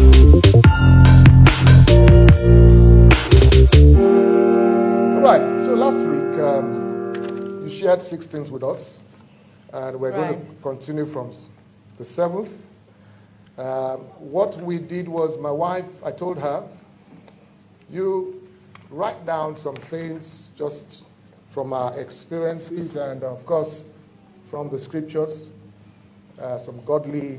Right, so last week you shared 6 things with us, and we're going to continue from the 7th. What we did was, my wife, I told her, you write down some things just from our experiences and, of course, from the scriptures, some godly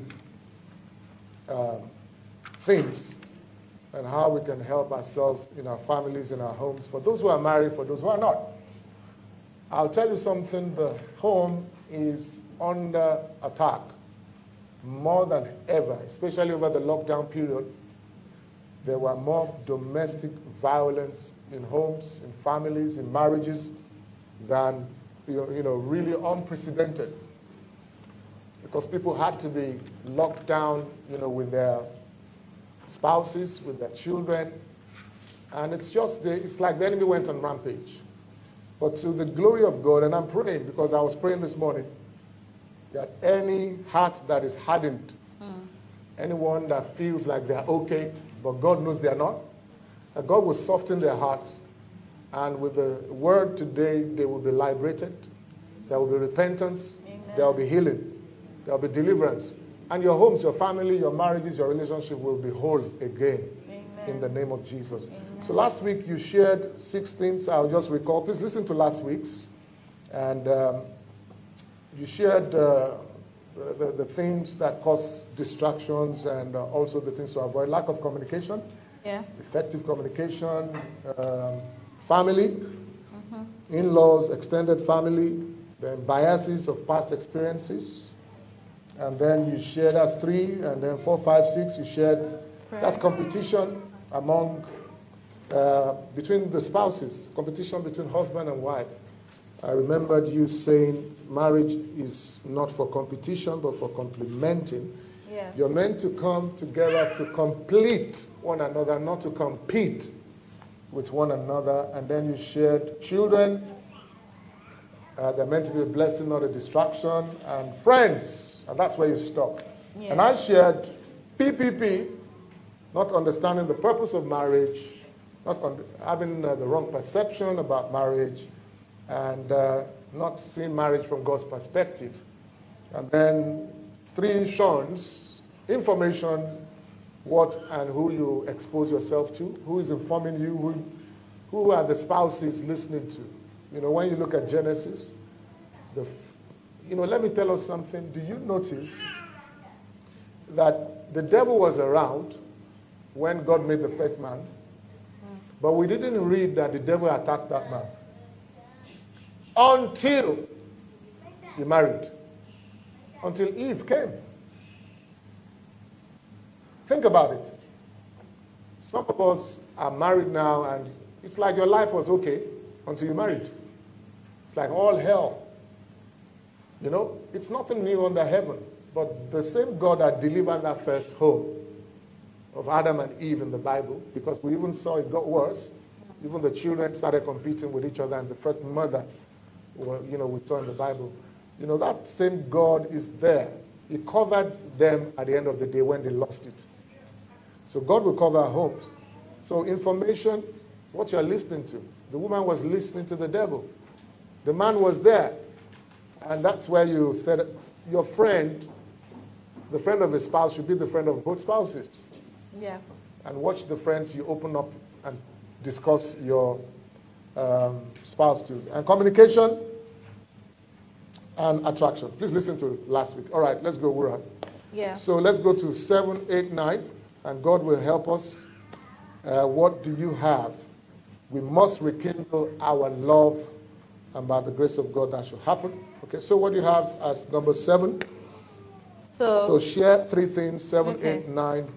things, and how we can help ourselves in our families, in our homes, for those who are married, for those who are not. I'll tell you something, the home is under attack more than ever, especially over the lockdown period. There were more domestic violence in homes, in families, in marriages than really unprecedented, because people had to be locked down, with their spouses, with their children, and it's like the enemy went on rampage. But to the glory of God, and I'm praying, because I was praying this morning, that any heart that is hardened, anyone that feels like they're okay, but God knows they're not, that God will soften their hearts, and with the word today, they will be liberated, there will be repentance, there will be healing, there will be deliverance, and your homes, your family, your marriages, your relationship will be whole again. Amen. In the name of Jesus. Amen. So last week you shared 6 things. I'll just recall. Please listen to last week's. And you shared the things that cause distractions, and also the things to avoid. Lack of communication, effective communication, family, in-laws, extended family, then biases of past experiences. And then you shared, that's 3, and then 4, 5, 6, you shared, that's competition among, between the spouses, competition between husband and wife. I remembered you saying marriage is not for competition, but for complementing. Yeah. You're meant to come together to complete one another, not to compete with one another. And then you shared children. They're meant to be a blessing, not a distraction. And friends. And that's where you stop. Yeah. And I shared PPP, not understanding the purpose of marriage, not having the wrong perception about marriage, and not seeing marriage from God's perspective. And then 3 Sean's, information, what and who you expose yourself to, who is informing you, who are the spouses listening to. When you look at Genesis, let me tell us something. Do you notice that the devil was around when God made the first man? But we didn't read that the devil attacked that man until he married, until Eve came. Think about it. Some of us are married now, and it's like your life was okay until you married. It's like all hell. It's nothing new under heaven, but the same God that delivered that first home of Adam and Eve in the Bible, because we even saw it got worse. Even the children started competing with each other, and the first mother, we saw in the Bible. That same God is there. He covered them at the end of the day when they lost it. So God will cover our homes. So information, what you're listening to. The woman was listening to the devil. The man was there. And that's where you said your friend, the friend of a spouse, should be the friend of both spouses. Yeah. And watch the friends you open up and discuss your spouse to. And communication and attraction. Please listen to last week. All right, let's go, Wura. Yeah. So let's go to 7, 8, 9, and God will help us. What do you have? We must rekindle our love, and by the grace of God that should happen. Okay, so what do you have as number 7? So share 3 things, 7, 8, 9.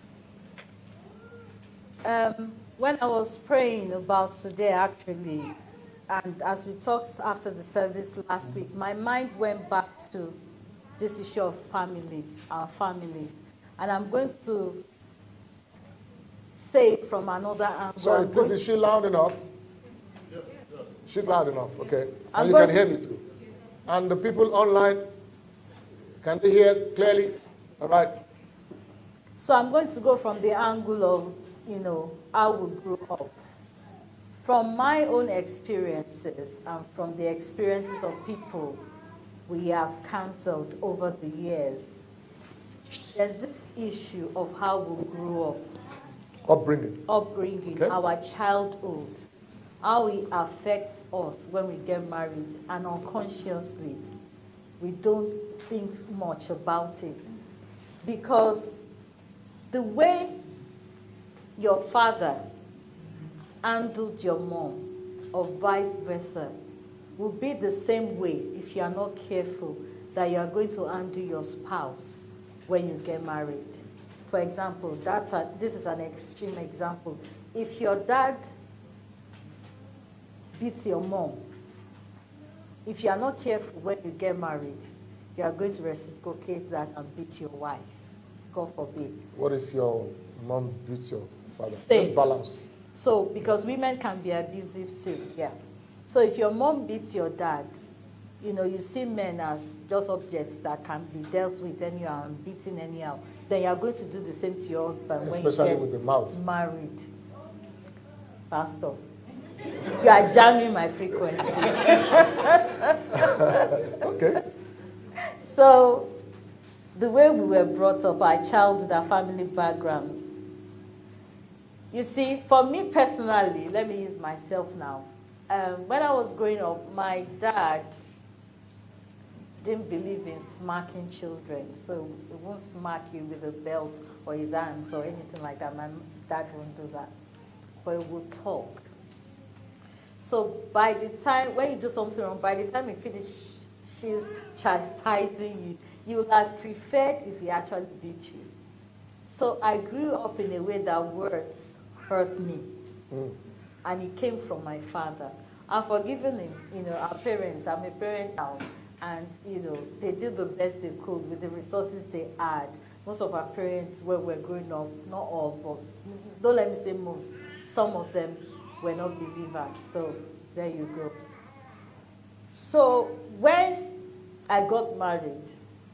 When I was praying about today, actually, and as we talked after the service last week, my mind went back to this issue of family, our families. And I'm going to say it from another angle. Sorry, please, is she loud enough? She's loud enough, okay. And you can hear me too. And the people online, can they hear clearly? All right. So I'm going to go from the angle of, how we grew up. From my own experiences and from the experiences of people we have counseled over the years, there's this issue of how we grew up. Upbringing. Okay. Our childhood, how it affects us when we get married, and unconsciously, we don't think much about it. Because the way your father handled your mom, or vice versa, will be the same way, if you are not careful, that you are going to handle your spouse when you get married. For example, this is an extreme example. If your dad beats your mom, if you are not careful when you get married, you are going to reciprocate that and beat your wife. God forbid. What if your mom beats your father? Same. Let's balance. So, because women can be abusive too, yeah. So if your mom beats your dad, you see men as just objects that can be dealt with anyhow and beaten anyhow, then you are going to do the same to your husband when you get with the mouth. Married. Pastor, you are jamming my frequency. Okay. So, the way we were brought up, our childhood, our family backgrounds. You see, for me personally, let me use myself now. When I was growing up, my dad didn't believe in smacking children. So he won't smack you with a belt or his hands or anything like that. My dad won't do that. But he would talk. So by the time, when you do something wrong, by the time he finishes chastising you, you would have preferred if he actually beat you. So I grew up in a way that words hurt me. And it came from my father. I've forgiven him, our parents. I'm a parent now. And, they did the best they could with the resources they had. Most of our parents, when we were growing up, not all of us, don't let me say most, some of them were not believers. So there you go. So when I got married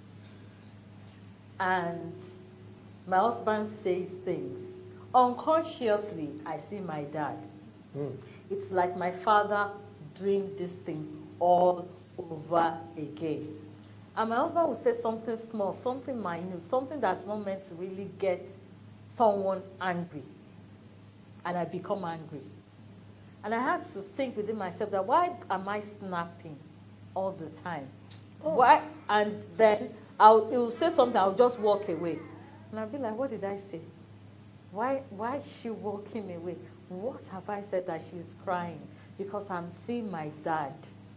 and my husband says things, unconsciously, I see my dad. It's like my father doing this thing all over again. And my husband would say something small, something minute, something that's not meant to really get someone angry. And I become angry. And I had to think within myself that why am I snapping all the time? Why? And then he will say something, I'll just walk away. And I'll be like, what did I say? Why is she walking away? What have I said that she's crying? Because I'm seeing my dad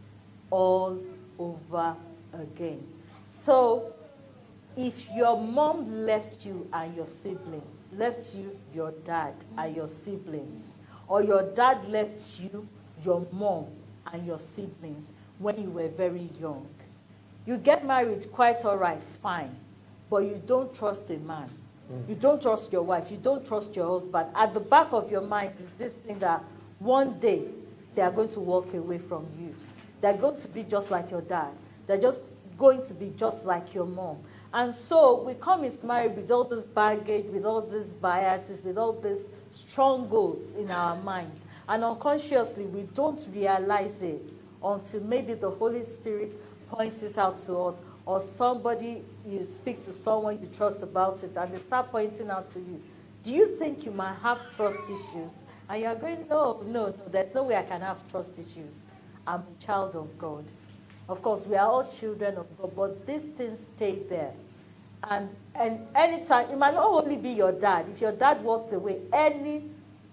all over again. So if your mom left you and your siblings, left you, your dad and your siblings, or your dad left you, your mom and your siblings when you were very young, you get married, quite all right, fine, but you don't trust a man. You don't trust your wife. You don't trust your husband. At the back of your mind is this thing that one day they are going to walk away from you. They're going to be just like your dad. They're just going to be just like your mom. And so we come into marriage with all this baggage, with all these biases, with all these strongholds in our minds. And unconsciously, we don't realize it until maybe the Holy Spirit points it out to us, or somebody, you speak to someone you trust about it, and they start pointing out to you. Do you think you might have trust issues? And you're going, no, there's no way I can have trust issues. I'm a child of God. Of course, we are all children of God, but these things stay there. And anytime, it might not only be your dad. If your dad walked away, any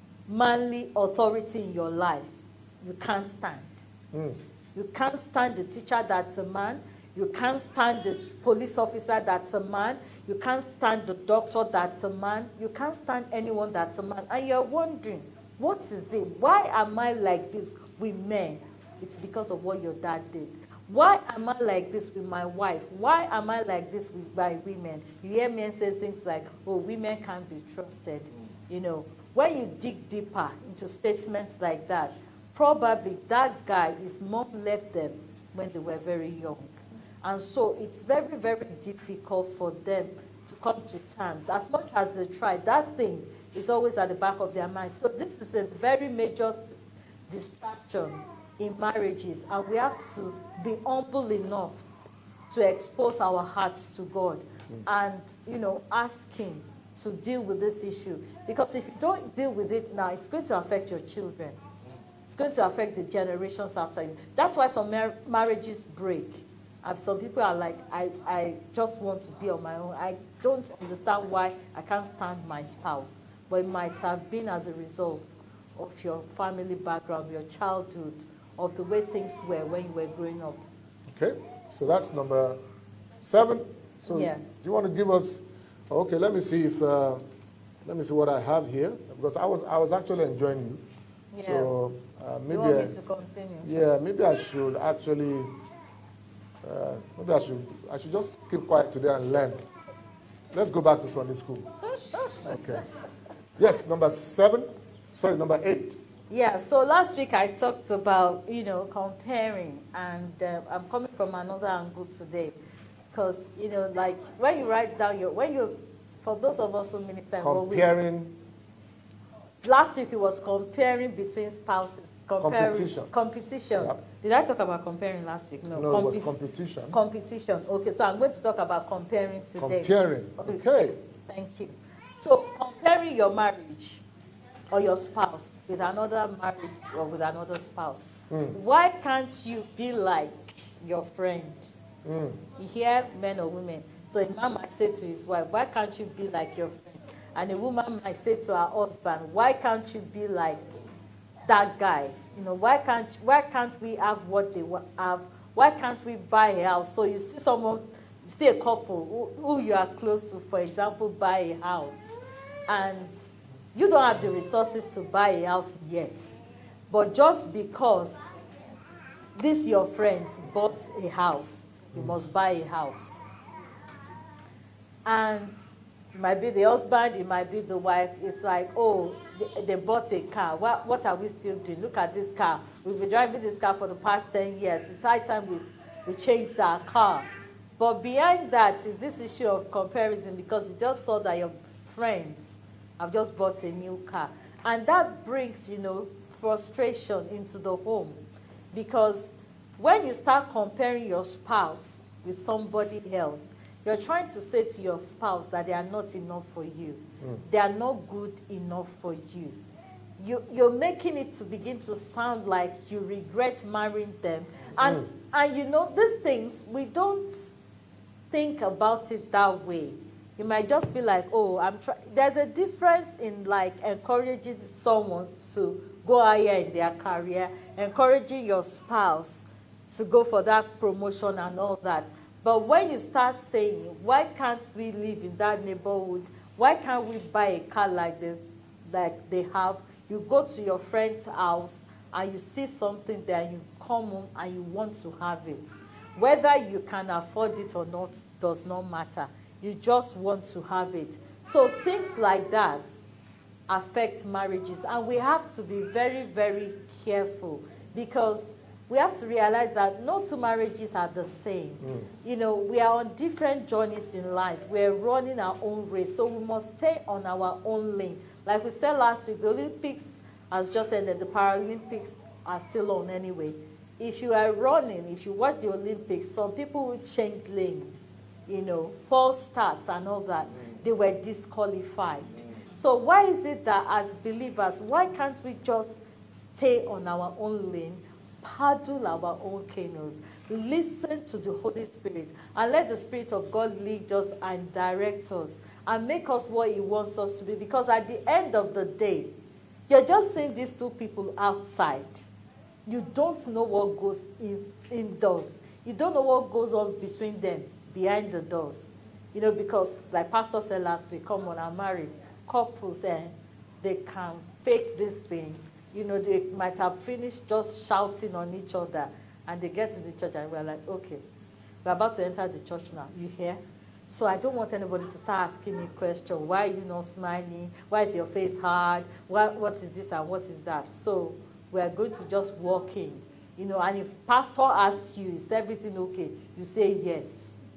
manly authority in your life, you can't stand. You can't stand the teacher that's a man. You can't stand the police officer that's a man. You can't stand the doctor that's a man. You can't stand anyone that's a man. And you're wondering, what is it? Why am I like this with men? It's because of what your dad did. Why am I like this with my wife? Why am I like this with my women? You hear men say things like, oh, women can't be trusted. When you dig deeper into statements like that, probably that guy, his mom left them when they were very young. And so it's very, very difficult for them to come to terms. As much as they try, that thing is always at the back of their mind. So this is a very major distraction in marriages, and we have to be humble enough to expose our hearts to God and, ask Him to deal with this issue. Because if you don't deal with it now, it's going to affect your children. It's going to affect the generations after you. That's why some marriages break. And some people are like, I just want to be on my own. I don't understand why I can't stand my spouse. But it might have been as a result of your family background, your childhood, of the way things were when you were growing up. Okay, so that's number 7. So Yeah. do you want to give us? Okay, let me see if let me see what I have here, because I was actually enjoying you. Yeah. So maybe You want me to continue? yeah, maybe I should actually maybe I should just keep quiet today and learn. Let's go back to Sunday school. Okay. Yes, number 7. Sorry, number 8. Yeah, so last week I talked about, comparing, and I'm coming from another angle today. Because, like, when you write down for those of us who minister, Comparing. Last week it was comparing between spouses. Competition. Yep. Did I talk about comparing last week? No, it was competition. Competition. Okay, so I'm going to talk about comparing today. Comparing. Okay. Thank you. So comparing your marriage or your spouse with another marriage or with another spouse. Why can't you be like your friend? You hear men or women. So a man might say to his wife, why can't you be like your friend? And a woman might say to her husband, why can't you be like that guy? Why can't we have what they have? Why can't we buy a house? So you see a couple who you are close to, for example, buy a house. And you don't have the resources to buy a house yet. But just because your friends bought a house, you must buy a house. And it might be the husband, it might be the wife. It's like, oh, they bought a car. What are we still doing? Look at this car. We've been driving this car for the past 10 years. It's high time we changed our car. But behind that is this issue of comparison, because you just saw that your friends have just bought a new car. And that brings, frustration into the home. Because when you start comparing your spouse with somebody else, you're trying to say to your spouse that they are not enough for you. They are not good enough for you. You're making it to begin to sound like you regret marrying them. And these things, we don't think about it that way. You might just be like, oh, there's a difference in like encouraging someone to go higher in their career, encouraging your spouse to go for that promotion and all that. But when you start saying, why can't we live in that neighborhood? Why can't we buy a car like they have? You go to your friend's house and you see something there, and you come home and you want to have it. Whether you can afford it or not does not matter. You just want to have it. So things like that affect marriages, and we have to be very, very careful, because we have to realize that no two marriages are the same. We are on different journeys in life. We're running our own race, so we must stay on our own lane. Like we said last week, the Olympics has just ended. The Paralympics are still on anyway. If you are running, if you watch the Olympics, some people will change lanes, false starts and all that. They were disqualified. So why is it that as believers, why can't we just stay on our own lane, paddle our own canoes, listen to the Holy Spirit, and let the Spirit of God lead us and direct us and make us what He wants us to be? Because at the end of the day, you're just seeing these two people outside. You don't know what goes indoors. You don't know what goes on between them, behind the doors. Because like Pastor said last week, come on, I'm married. Couples, they can fake this thing. They might have finished just shouting on each other, and they get to the church and we're like, okay, we're about to enter the church now. You hear? So I don't want anybody to start asking me questions. Why are you not smiling? Why is your face hard? What is this and what is that? So we're going to just walk in. And if pastor asks you, is everything okay? You say yes.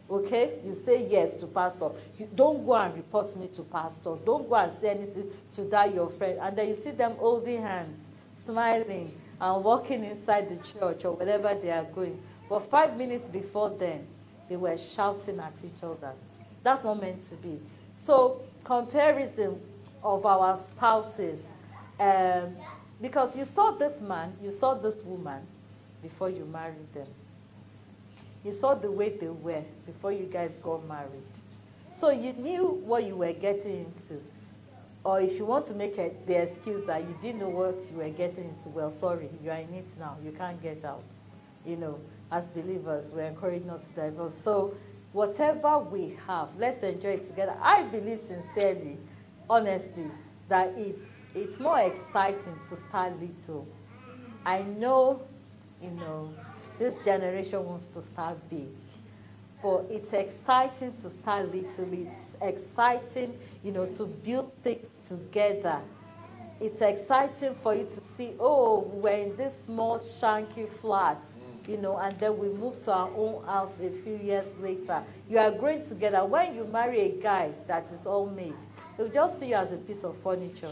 Okay, you say yes to pastor. You don't go and report me to pastor. Don't go and say anything to that your friend. And then you see them holding hands, smiling, and walking inside the church or wherever they are going. But 5 minutes before then, they were shouting at each other. That's not meant to be. So comparison of our spouses, because you saw this man, you saw this woman before you married them. You saw the way they were before you guys got married. So you knew what you were getting into. Or if you want to make the excuse that you didn't know what you were getting into, well, sorry, you are in it now. You can't get out. You know, as believers, we're encouraged not to divorce. So whatever we have, let's enjoy it together. I believe sincerely, honestly, that it's more exciting to start little. I know, you know, this generation wants to start big. But it's exciting to start little. It's exciting, you know, to build things together. It's exciting for you to see, oh, we're in this small, shanky flat, you know, and then we move to our own house a few years later. You are growing together. When you marry a guy that is all made, they'll just see you as a piece of furniture.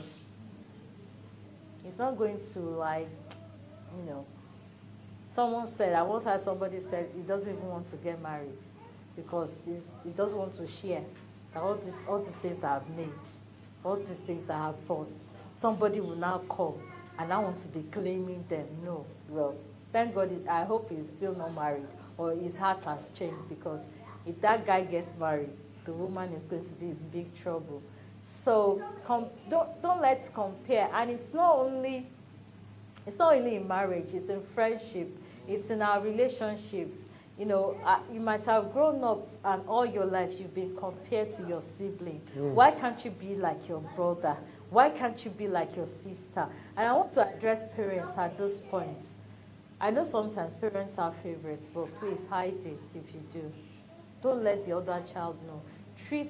It's not going to, like, you know. Someone said, I once had somebody said he doesn't even want to get married because he doesn't want to share all these things that I've made, all these things that I've bought. Somebody will now come and I want to be claiming them. No. Well, thank God, I hope he's still not married or his heart has changed, because if that guy gets married, the woman is going to be in big trouble. So don't let's compare. And it's not only in marriage, it's in friendship, it's in our relationships. You know, you might have grown up and all your life you've been compared to your sibling. Why can't you be like your brother? Why can't you be like your sister? And I want to address parents at this point. I know sometimes parents are favorites, but please hide it if you do. Don't let the other child know. Treat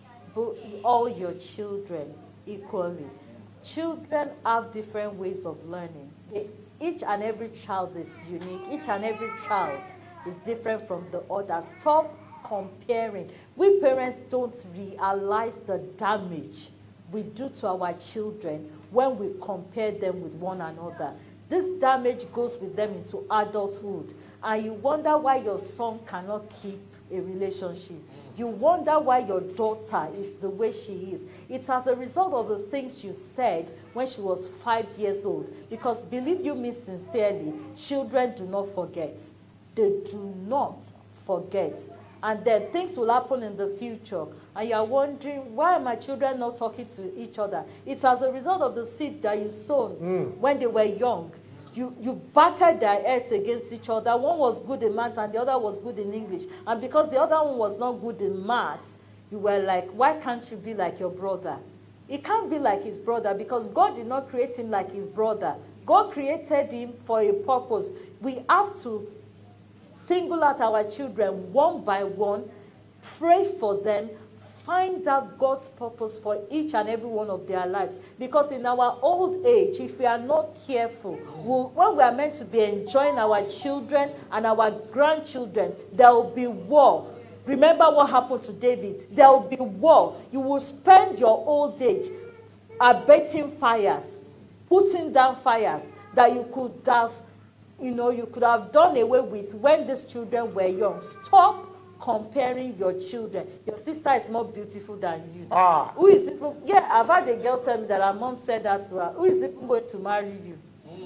all your children equally. Children have different ways of learning. Each and every child is unique. Each and every child is different from the other. Stop comparing. We parents don't realize the damage we do to our children when we compare them with one another. This damage goes with them into adulthood. And you wonder why your son cannot keep a relationship. You wonder why your daughter is the way she is. It's as a result of the things you said when she was 5 years old. Because believe you me sincerely, children do not forget. They do not forget. And then things will happen in the future. And you're wondering, why are my children not talking to each other? It's as a result of the seed that you sown when they were young. You battered their heads against each other. One was good in maths and the other was good in English. And because the other one was not good in maths, you were like, why can't you be like your brother? He can't be like his brother because God did not create him like his brother. God created him for a purpose. We have to single out our children one by one, pray for them, find out God's purpose for each and every one of their lives. Because in our old age, if we are not careful, when we are meant to be enjoying our children and our grandchildren, there will be war. Remember what happened to David. There will be war. You will spend your old age abating fires, putting down fires that you could have, you could have done away with when these children were young. Stop comparing your children. Your sister is more beautiful than you. Who is even, I've had a girl tell me that her mom said that to her. Who is even going to marry you?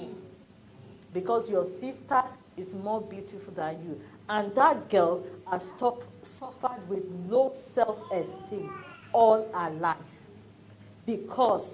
Because your sister is more beautiful than you. And that girl has suffered with low self-esteem all her life. Because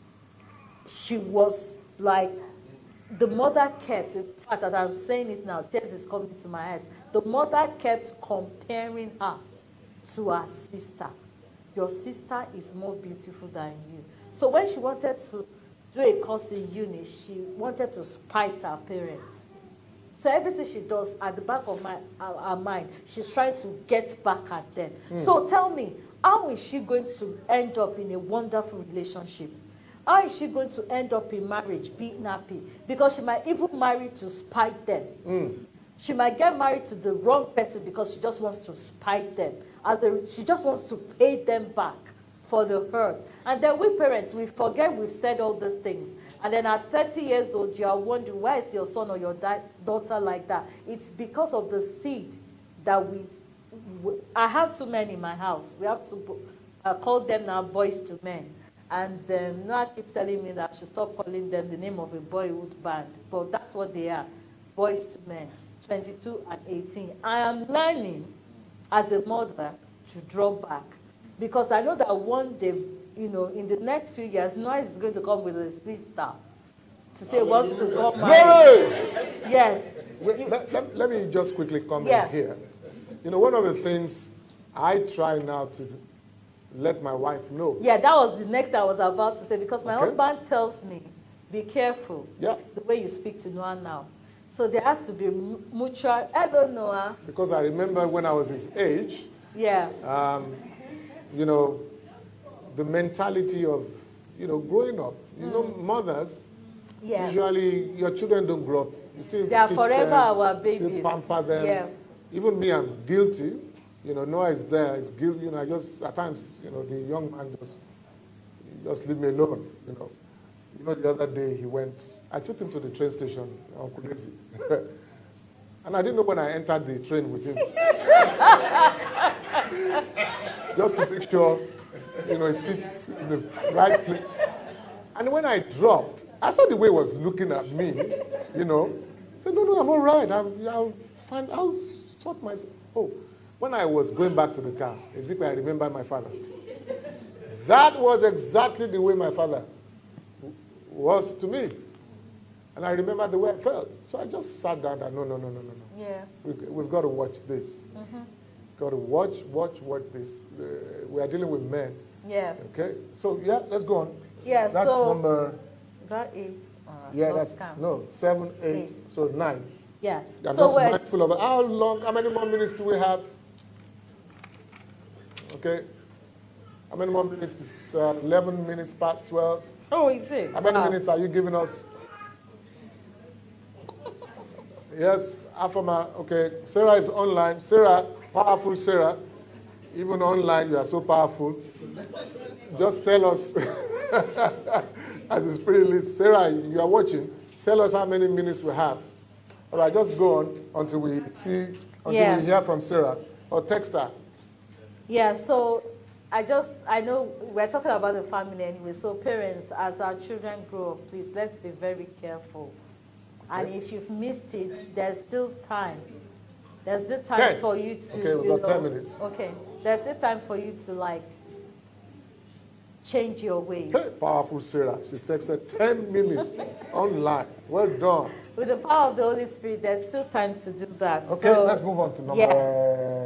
she was like, the mother kept, in fact, as I'm saying it now, tears is coming to my eyes. The mother kept comparing her to her sister. Your sister is more beautiful than you. So when she wanted to do a course in uni, she wanted to spite her parents. So everything she does at the back of her mind, she's trying to get back at them. So tell me, how is she going to end up in a wonderful relationship? How is she going to end up in marriage being happy? Because she might even marry to spite them. She might get married to the wrong person because she just wants to spite them. She just wants to pay them back for the hurt. And then we parents, we forget we've said all these things. And then at 30 years old, you are wondering, why is your son or your daughter like that? It's because of the seed that I have 2 men in my house. We have to call them now boys to men. And Noah keeps telling me that I should stop calling them the name of a boyhood band. But that's what they are, boys to men, 22 and 18. I am learning as a mother to draw back. Because I know that one day, in the next few years, Noah is going to come with a sister to say wants to go married. Yes. Wait, let me just quickly comment here. One of the things I try now to let my wife know. Yeah, that was the next I was about to say, because my husband tells me, be careful the way you speak to Noah now. So there has to be mutual, hello Noah. Because I remember when I was his age, the mentality of, growing up. Mothers, usually your children don't grow up. You still they are teach forever them, our babies. still pamper them. Yeah. Even me, I'm guilty. Noah is there, is guilty. I just, at times, the young man just leave me alone, the other day I took him to the train station, Uncle Daisy. And I didn't know when I entered the train with him. Just to make sure, he sits in the right place. And when I dropped, I saw the way he was looking at me, I said, no, I'm all right. I'll sort myself. Oh, when I was going back to the car, Ezekiel, I remember my father. That was exactly the way my father was to me. And I remember the way I felt. So I just sat down and no. Yeah. We've got to watch this. Got to watch this. We are dealing with men. Yeah. Okay? So, let's go on. Yeah, that's number... Is that 8? That's... No, 7, 8, so 9. Yeah. I'm so just mindful of how many more minutes do we have? Okay. How many more minutes? It's 11 minutes past 12. Oh, is it? How many minutes are you giving us? Yes, Afama. Okay, Sarah is online. Sarah, powerful Sarah. Even online, you are so powerful. Just tell us, as the Spirit leads. Sarah, you are watching. Tell us how many minutes we have. All right, just go on until we we hear from Sarah, or text her. Yeah, so I know we're talking about the family anyway. So parents, as our children grow up, please, let's be very careful. And if you've missed it, there's still time. There's still time for you to... Okay, we've got 10 minutes. Okay, there's still time for you to, change your ways. Hey, powerful Sarah. She's texted 10 minutes online. Well done. With the power of the Holy Spirit, there's still time to do that. Okay, let's move on to number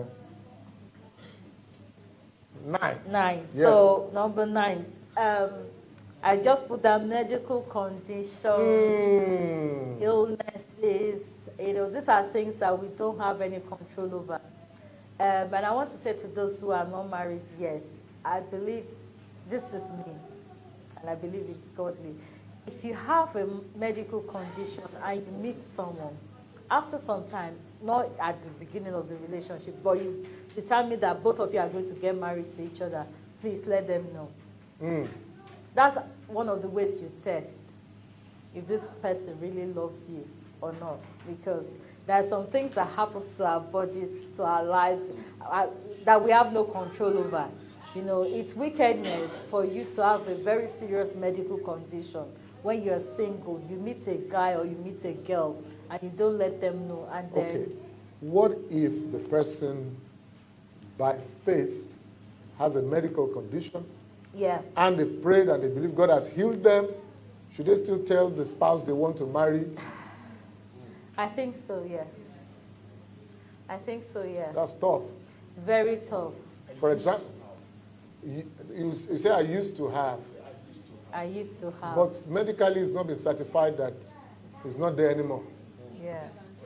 9. 9. Yes. So, number 9. I just put down medical conditions, illnesses. These are things that we don't have any control over. But I want to say to those who are not married, yes, I believe this is me, and I believe it's godly. If you have a medical condition and you meet someone, after some time, not at the beginning of the relationship, but you determine that both of you are going to get married to each other, please let them know. That's one of the ways you test if this person really loves you or not. Because there are some things that happen to our bodies, to our lives, that we have no control over. It's wickedness for you to have a very serious medical condition. When you're single, you meet a guy or you meet a girl, and you don't let them know. And then, okay. What if the person, by faith, has a medical condition? Yeah. And they prayed and they believe God has healed them. Should they still tell the spouse they want to marry? I think so, yeah. I think so, yeah. That's tough. Very tough. For example, you say I used to have. I used to have. But medically it's not been certified that it's not there anymore. Yeah.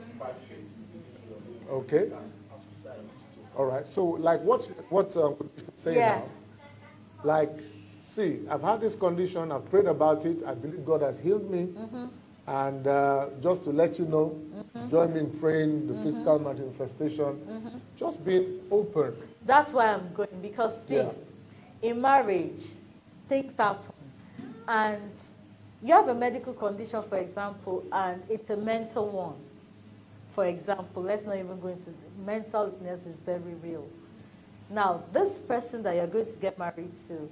Okay. All right. So like what say now? Like, see, I've had this condition, I've prayed about it, I believe God has healed me, And just to let you know, join me in praying the physical manifestation, just being open. That's why I'm going, because see, in marriage, things happen. And you have a medical condition, for example, and it's a mental one. For example, let's not even go into mental illness is very real. Now, this person that you're going to get married to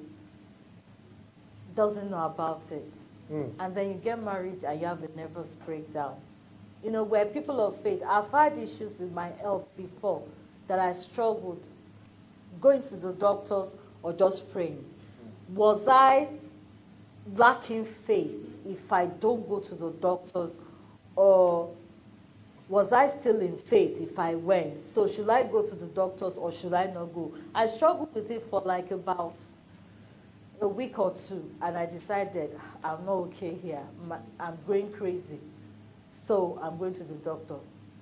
doesn't know about it. And then you get married and you have a nervous breakdown. You know, we're people of faith. I've had issues with my health before that I struggled going to the doctors or just praying. Was I lacking faith if I don't go to the doctors, or was I still in faith if I went? So should I go to the doctors or should I not go? I struggled with it for like about a week or two, and I decided I'm not okay here. I'm going crazy. So I'm going to the doctor.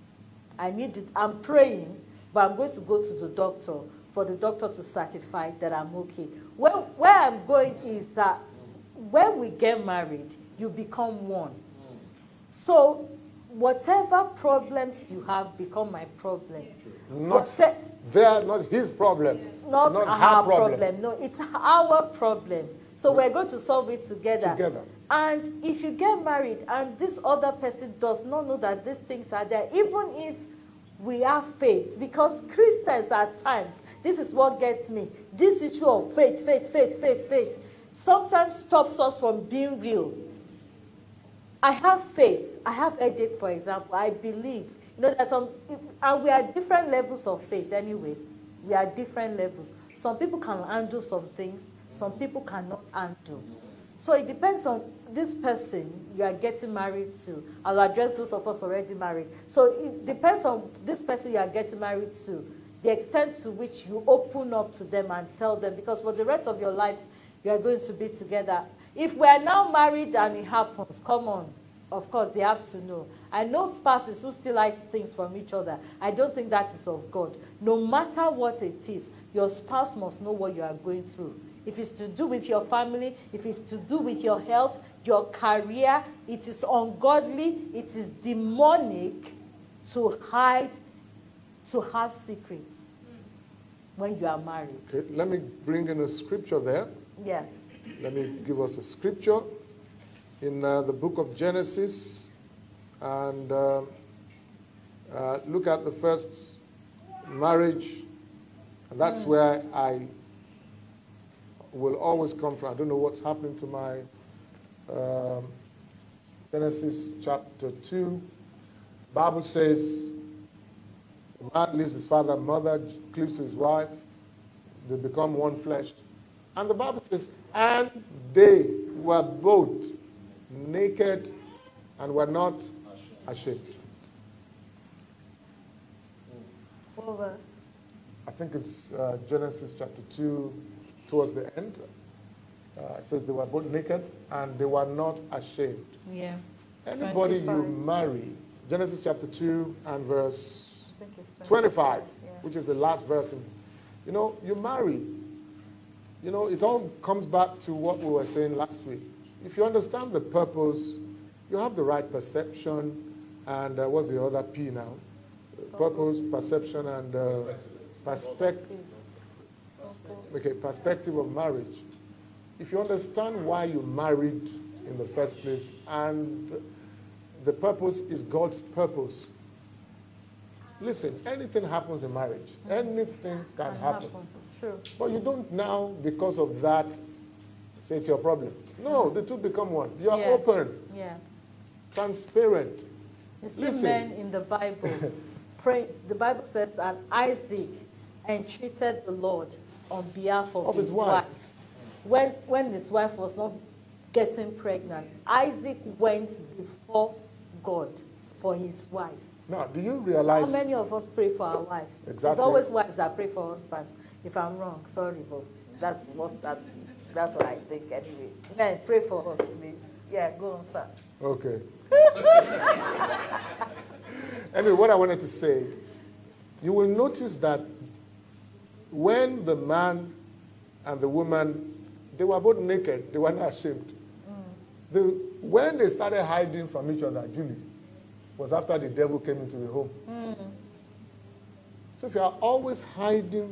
I'm praying, but I'm going to go to the doctor for the doctor to certify that I'm okay. Where I'm going is that when we get married, you become one. So whatever problems you have become my problem. Not his problem. Not her our problem. No, it's our problem. So we're going to solve it together. And if you get married and this other person does not know that these things are there, even if we have faith, because Christians at times, this is what gets me, this issue of faith, sometimes stops us from being real. I have faith. I have headache, for example. I believe. You know, there's some, and we are different levels of faith anyway. We are different levels. Some people can handle some things. Some people cannot handle. So it depends on this person you are getting married to. I'll address those of us already married. So it depends on this person you are getting married to, the extent to which you open up to them and tell them, because for the rest of your lives, you are going to be together. If we are now married and it happens, come on. Of course, they have to know. I know spouses who still like things from each other. I don't think that is of God. No matter what it is, your spouse must know what you are going through. If it's to do with your family, if it's to do with your health, your career, it is ungodly, it is demonic to hide, to have secrets when you are married. Okay, let me bring in a scripture there. Yeah. Let me give us a scripture in the book of Genesis, and look at the first marriage, and that's where I will always come from. I don't know what's happening to my Genesis chapter 2. Bible says, the man leaves his father and mother, cleaves to his wife, they become one flesh. And the Bible says, and they were both naked and were not ashamed. What verse? I think it's Genesis chapter 2, towards the end. It says they were both naked and they were not ashamed. Yeah. Anybody 25. you marry, Genesis chapter 2 and verse 25, which is the last verse. You know, you marry. You know, it all comes back to what we were saying last week. If you understand the purpose, you have the right perception, and what's the other P now? Purpose, perception, and perspective. Okay, perspective of marriage. If you understand why you married in the first place, and the purpose is God's purpose. Listen, anything happens in marriage. Anything can happen. True. But you don't now, because of that, say it's your problem. No, the two become one. You are open, transparent. You see men in the Bible pray. The Bible says that Isaac entreated the Lord on behalf of his wife. When his wife was not getting pregnant, Isaac went before God for his wife. Now, do you realize... How many of us pray for our wives? Exactly. It's always wives that pray for husbands. If I'm wrong, sorry, but that's what I think anyway. Men, pray for us, please. Yeah, go on, sir. Okay. Anyway, what I wanted to say, you will notice that when the man and the woman, they were both naked, they were not ashamed. When they started hiding from each other, Julie, was after the devil came into the home. So if you are always hiding,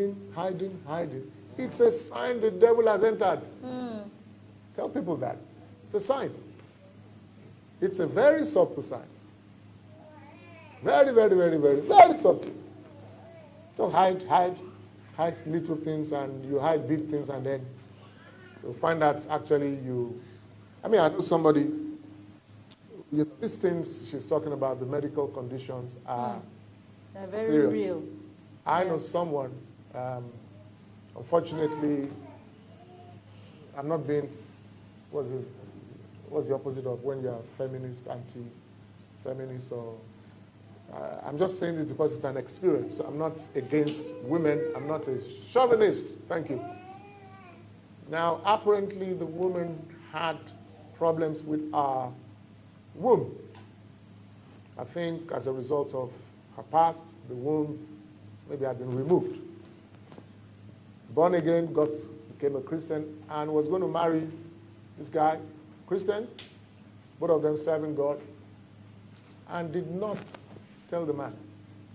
it's a sign the devil has entered. Tell people that. It's a sign. It's a very subtle sign. Very, very, very, very, very subtle. Don't hide little things, and you hide big things, and then you'll find that actually I know somebody, these things she's talking about, the medical conditions are They're very serious. real. I know someone, unfortunately, I'm not being, what's the opposite of when you're feminist, anti-feminist, or I'm just saying this because it's an experience. I'm not against women. I'm not a chauvinist. Thank you. Now, apparently, the woman had problems with her womb. I think as a result of her past, the womb maybe had been removed. Born again, became a Christian, and was going to marry this guy, Christian, both of them serving God, and did not tell the man.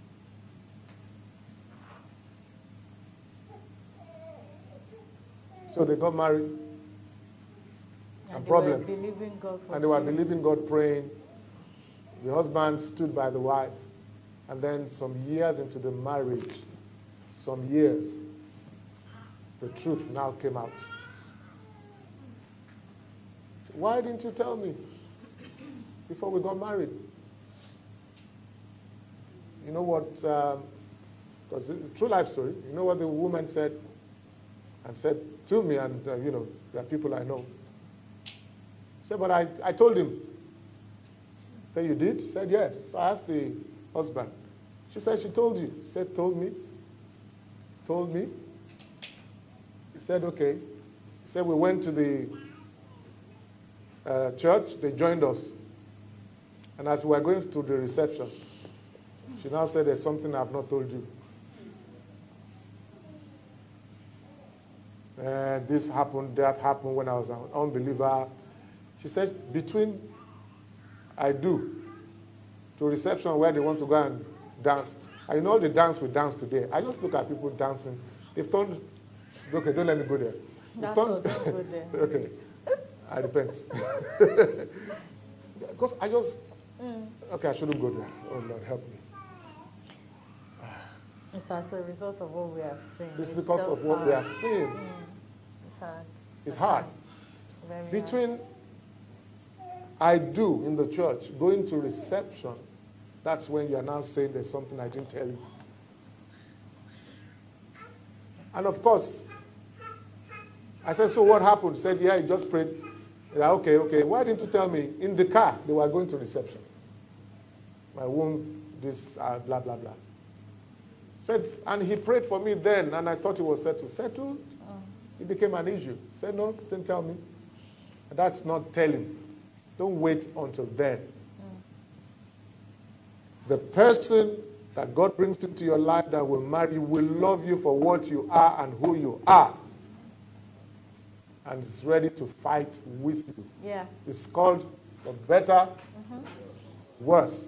So they got married. And they problem. were believing God for And they were children. believing God, praying. The husband stood by the wife. And then some years into the marriage, the truth now came out. So why didn't you tell me before we got married? You know what, because it's a true life story, you know what the woman said, and said to me, and there are people I know. Said, but I told him. Said, you did? Said, yes. So I asked the husband. She said, she told you. Said, told me. Told me. He said, okay. He said, we went to the church. They joined us. And as we were going to the reception, she now said, there's something I've not told you. This happened, that happened when I was an unbeliever. She said, between I do to reception where they want to go and dance. I know the dance we dance today. I just look at people dancing. They've turned, okay, don't let me go there. Don't go there. Okay, I repent. Because I just, okay, I shouldn't go there. Oh Lord, help me. It's as a result of what we have seen. It's because of what we have seen. It's hard. It's hard. Very hard. Between I do in the church, going to reception, that's when you are now saying there's something I didn't tell you. And of course, I said, so what happened? He said, yeah, he just prayed. Yeah, okay. Why didn't you tell me? In the car, they were going to reception. My womb, this, blah, blah, blah. Said, and he prayed for me then, and I thought he was settled. Settled? It became an issue. Said, no, didn't tell me. That's not telling. Don't wait until then. The person that God brings into your life that will marry you will love you for what you are and who you are. And is ready to fight with you. Yeah. It's called the better, worse.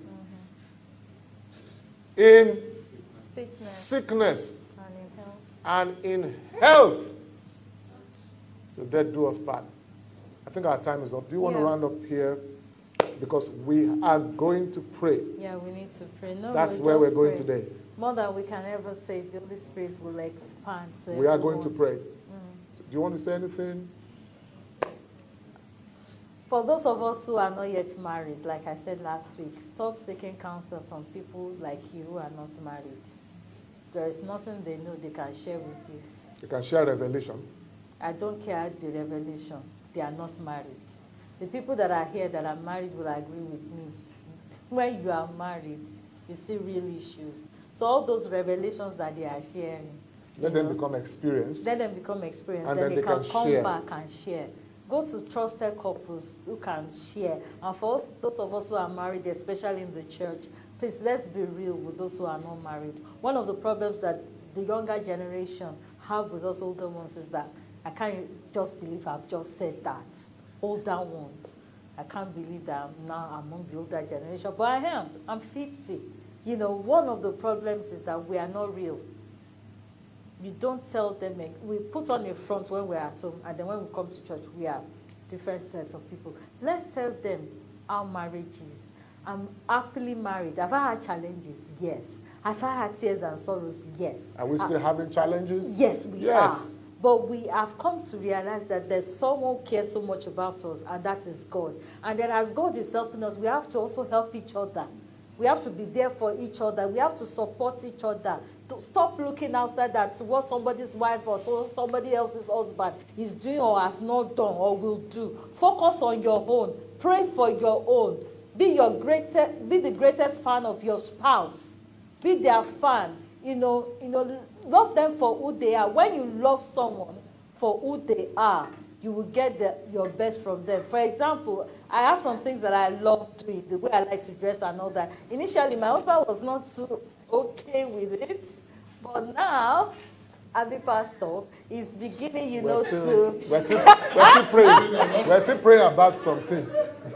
In sickness and in health. So death do us part. I think our time is up. Do you want to round up here? Because we are going to pray. Yeah, we need to pray. No, That's we'll where we're just going pray. today. More than we can ever say, the Holy Spirit will expand. We are going to pray. So do you want to say anything? For those of us who are not yet married, like I said last week, stop seeking counsel from people like you who are not married. There is nothing they know they can share with you. You can share revelation. I don't care the revelation. They are not married. The people that are here that are married will agree with me. When you are married, you see real issues. So all those revelations that they are sharing, Let them become experienced. let them become experienced. And then then they they can can come share. back and share. Go to trusted couples who can share. And for us, those of us who are married, especially in the church, please, let's be real with those who are not married. One of the problems that the younger generation have with us older ones is that I can't just believe I've just said that. older ones. I can't believe that I'm now among the older generation, but I am. I'm 50. You know, one of the problems is that we are not real. We don't tell them, we put on a front when we're at home, and then when we come to church, we are different sets of people. Let's tell them how marriage is. I'm happily married. Have I had challenges? Yes. Have I had tears and sorrows? Yes. Are we still having challenges? Yes, we are. But we have come to realize that there's someone who cares so much about us, and that is God. And then as God is helping us, we have to also help each other. We have to be there for each other. We have to support each other. To stop looking outside at what somebody's wife or somebody else's husband is doing or has not done or will do. Focus on your own. Pray for your own. Be the greatest fan of your spouse. Be their fan. Love them for who they are. When you love someone for who they are, you will get your best from them. For example, I have some things that I love doing, the way I like to dress and all that. Initially, my husband was not so okay with it, but now, as a pastor, he's beginning, we're still praying. We're still praying about some things.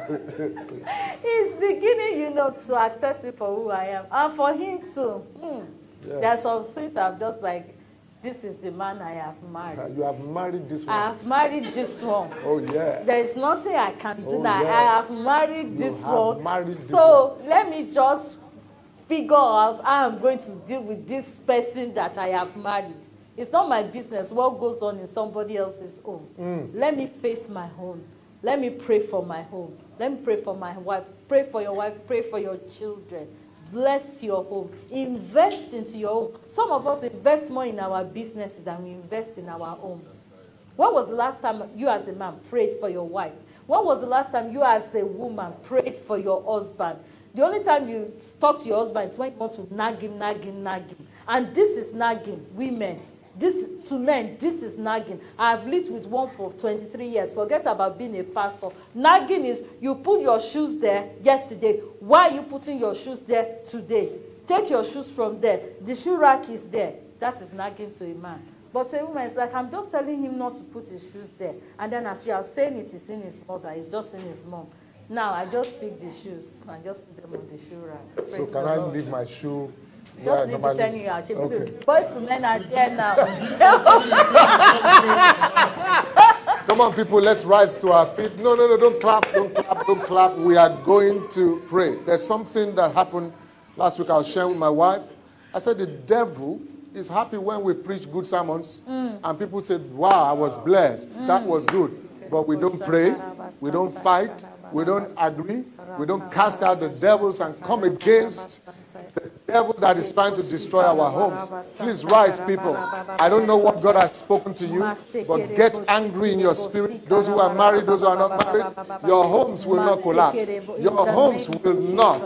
He's beginning, to accept it for who I am. And for him too. Yes. There's some things I'm just like, this is the man I have married. You have married this one. I have married this one. Oh, yeah. There is nothing I can do now. Yeah. I have married this one. Let me just figure out how I'm going to deal with this person that I have married. It's not my business what goes on in somebody else's home. Let me face my home. Let me pray for my home. Let me pray for my wife. Pray for your wife. Pray for your children. Bless your home. Invest into your home. Some of us invest more in our businesses than we invest in our homes. When was the last time you as a man prayed for your wife? When was the last time you as a woman prayed for your husband? The only time you talk to your husband is when you want to nag him. And this is nagging, women. To men, this is nagging. I've lived with one for 23 years. Forget about being a pastor. Nagging is you put your shoes there yesterday. Why are you putting your shoes there today? Take your shoes from there. The shoe rack is there. That is nagging to a man. But to a woman, it's like, I'm just telling him not to put his shoes there. And then as you are saying it, he's in his mother. He's just in his mom. Now, I just pick the shoes and just put them on the shoe rack. So can I leave my shoe? Just leave it anywhere. Okay. Boys to men are there now. Come on, people, let's rise to our feet. No, don't clap. We are going to pray. There's something that happened last week I was sharing with my wife. I said the devil is happy when we preach good sermons. And people said, wow, I was blessed. That was good. But we don't pray. We don't fight. We don't agree. We don't cast out the devils and come against the devil that is trying to destroy our homes. Please rise, people. I don't know what God has spoken to you, but get angry in your spirit. Those who are married, those who are not married, your homes will not collapse. Your homes will not.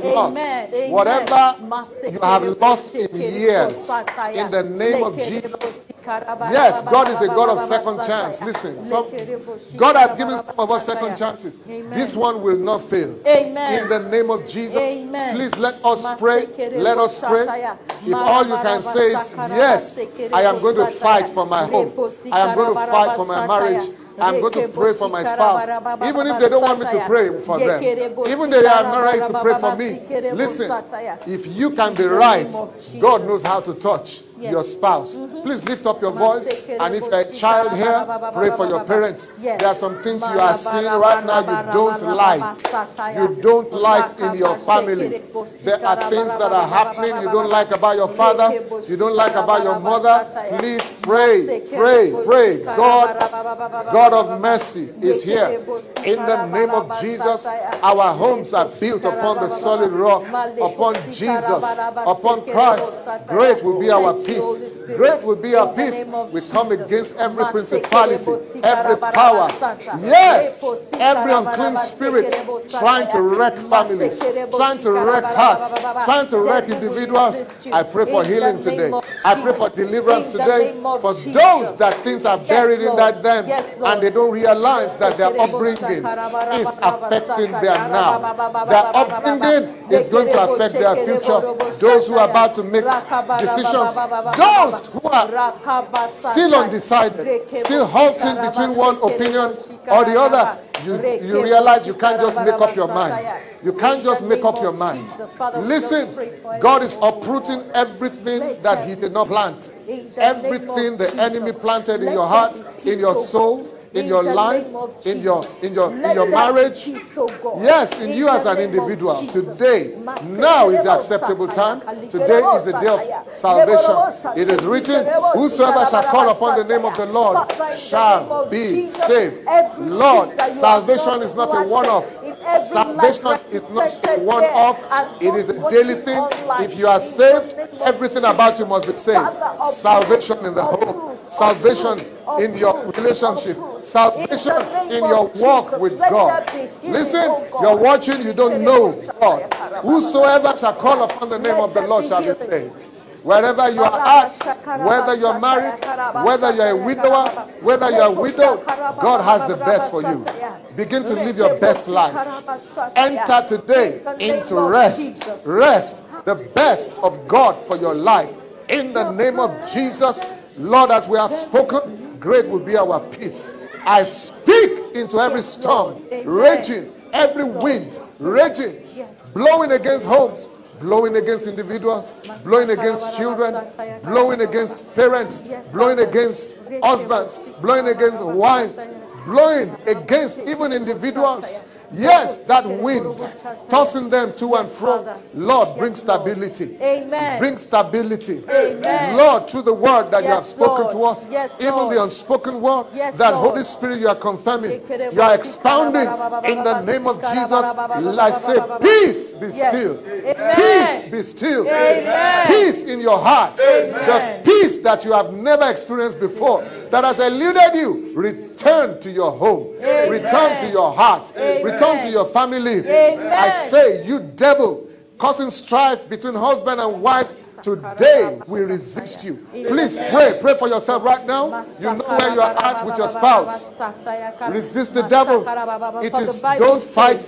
Whatever you have lost in years, in the name of Jesus. Yes, God is a God of second chance. Listen, God has given some of us second chances. This one will not fail. In the name of Jesus, please let us pray. Let us pray. If all you can say is, yes, I am going to fight for my home. I am going to fight for my marriage. I'm going to pray for my spouse. Even if they don't want me to pray for them. Even if they are not ready to pray for me. Listen, if you can be right, God knows how to touch your spouse. Please lift up your voice. And if you're a child here, pray for your parents. There are some things you are seeing right now you don't like. You don't like in your family. There are things that are happening you don't like about your father. You don't like about your mother. Please pray. Pray. God of mercy is here. In the name of Jesus, our homes are built upon the solid rock, upon Jesus, upon Christ. Great will be our peace. Great will be our peace. We come against every principality, every power. Yes, every unclean spirit trying to wreck families, trying to wreck hearts, trying to wreck individuals. I pray for healing today. I pray for deliverance today for those that things are buried in that them and they don't realize that their upbringing is affecting their now. Their upbringing is going to affect their future. Those who are about to make decisions, those who are still undecided, still halting between one opinion or the other, you realize you can't just make up your mind. You can't just make up your mind. Listen, God is uprooting everything that he did not plant. Everything the enemy planted in your heart, in your soul, in your life, in your marriage. Yes, in you as an individual. Today, now is the acceptable time. Today is the day of salvation. It is written, whosoever shall call upon the name of the Lord shall be saved. Lord, salvation is not a one-off. Salvation is not a one-off. It is a daily thing. If you are saved, everything about you must be saved. Salvation in the home. Salvation in your relationship. Salvation in your walk with God. Listen, you're watching, you don't know God. Whosoever shall call upon the name of the Lord shall be saved. Wherever you are at, whether you're married, whether you're a widower, whether you're a widow, God has the best for you. Begin to live your best life. Enter today into rest. Rest, the best of God for your life. In the name of Jesus, Lord, as we have spoken, great will be our peace. I speak into every storm, raging, every wind, raging, blowing against homes, blowing against individuals, blowing against children, blowing against parents, blowing against husbands, blowing against wives, blowing against even individuals. Yes, that wind, tossing them to and fro. Lord, bring stability. Amen. Bring stability. Amen. Lord, through the word that you have Yes, spoken to Lord. us, Yes, even Lord. the unspoken word, Yes, that Lord. Holy Spirit you are confirming, you are expounding in the name of Jesus. I say, peace be Yes. still. Amen. Peace be still. Amen. Peace in your heart. Amen. The peace that you have never experienced before, that has eluded you, return to your home. Amen. Return to your heart. Amen. Return to your family. Amen. I say, you devil, causing strife between husband and wife, today we resist you. Please pray. Pray for yourself right now. You know where you are at with your spouse. Resist the devil. It is, don't fight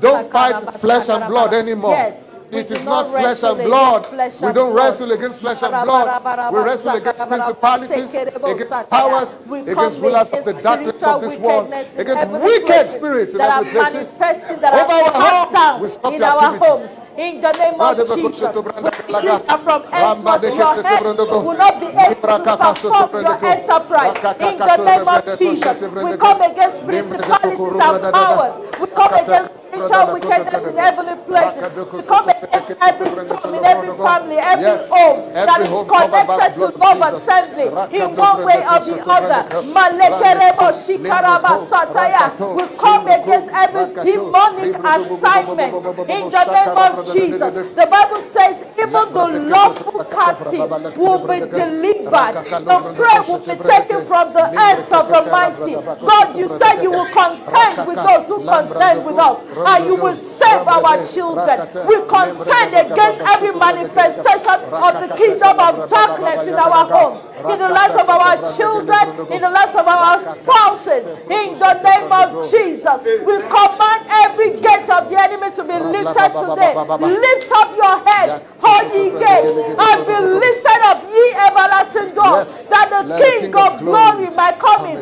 flesh and blood anymore. Yes. It is not flesh and blood. We don't wrestle against flesh and blood. We wrestle against principalities, against powers, against rulers of the darkness of this world, against wicked spirits in every place. Over our home, we stop in our homes. In the name of Jesus, we declare that from henceforth your hands will not be able to perform your enterprise. In the name of Jesus, we come against principalities and powers. We come against spiritual wickedness in heavenly places. We come against every storm in every family, every home that is connected to Love Assembly in one way or the other. Malekerebo shikaraba sataya. We come against every demonic assignment in the name of Jesus. The Bible says even the lawful captive will be delivered. The prey will be taken from the hands of the mighty. God, you said you will contend with those who contend with us, and you will save our children. We contend against every manifestation of the kingdom of darkness in our homes, in the lives of our children, in the lives of our spouses. In the name of Jesus, we command every gate of the enemy to be lifted today. Lift up your heads, all ye gates, and be lifted up, ye everlasting doors, that the King of glory might come in.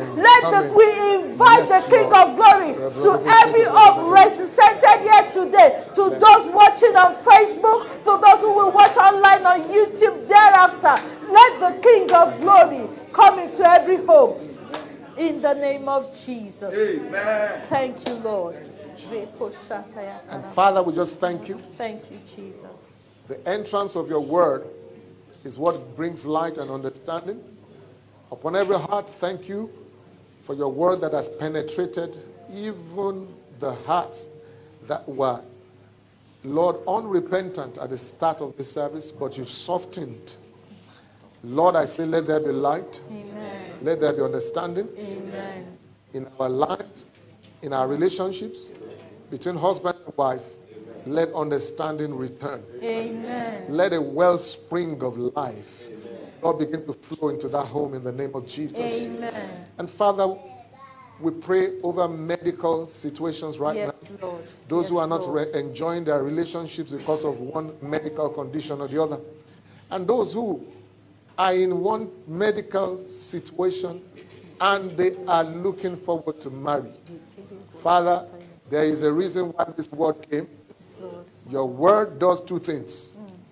We invite the King of glory to every home represented here today, to those watching on Facebook, to those who will watch online on YouTube thereafter. Let the King of glory come into every home. In the name of Jesus. Amen. Thank you, Lord. And Father, we just thank you. Thank you, Jesus. The entrance of your word is what brings light and understanding upon every heart. Thank you for your word that has penetrated even the hearts that were, Lord, unrepentant at the start of the service, but you've softened. Lord, I say, let there be light. Amen. Let there be understanding. Amen. In our lives, in our relationships, between husband and wife. Let understanding return. Amen. Let a wellspring of life, Lord, begin to flow into that home in the name of Jesus. Amen. And Father, we pray over medical situations right now. Lord. Those who are not Lord. enjoying their relationships because of one medical condition or the other. And those who are in one medical situation and they are looking forward to marry. Father, there is a reason why this word came. Your word does two things.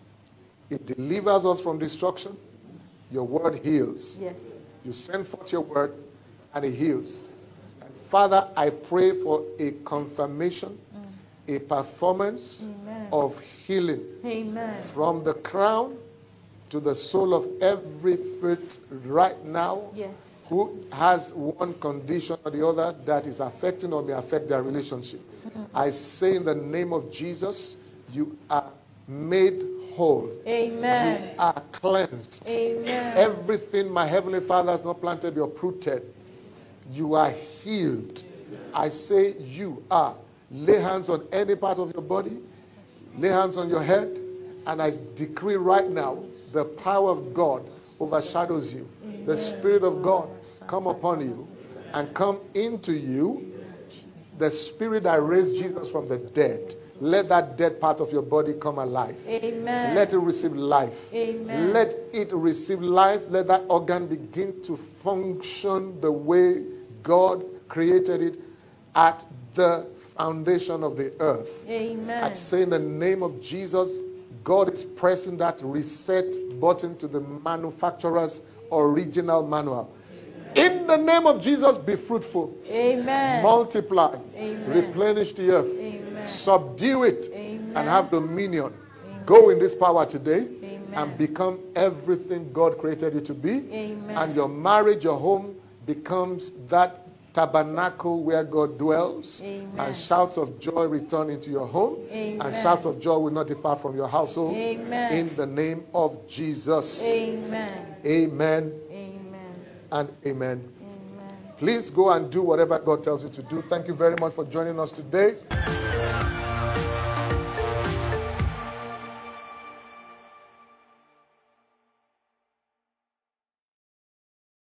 It delivers us from destruction. Your word heals. Yes. You send forth your word and it heals. And Father, I pray for a confirmation, a performance of healing. Amen. From the crown to the sole of every foot right now. Yes. Who has one condition or the other that is affecting or may affect their relationship. I say in the name of Jesus, you are made whole. Amen. You are cleansed. Amen. Everything my Heavenly Father has not planted or uprooted, you are healed. I say you are. Lay hands on any part of your body. Lay hands on your head. And I decree right now, the power of God overshadows you. The Spirit of God come upon you and come into you. The Spirit that raised Jesus from the dead, let that dead part of your body come alive. Amen. Let it receive life. Amen. Let it receive life. Let that organ begin to function the way God created it at the foundation of the earth. Amen. I say in the name of Jesus, God is pressing that reset button to the manufacturer's original manual. In the name of Jesus, be fruitful. Amen. Multiply. Amen. Replenish the earth. Amen. Subdue it. Amen. And have dominion. Go in this power today. Amen. And become everything God created you to be. Amen. And your marriage, your home becomes that tabernacle where God dwells. Amen. And shouts of joy return into your home. Amen. And shouts of joy will not depart from your household. Amen. In the name of Jesus. Amen. Amen Amen. and amen. Amen. Please go and do whatever God tells you to do. Thank you very much for joining us today.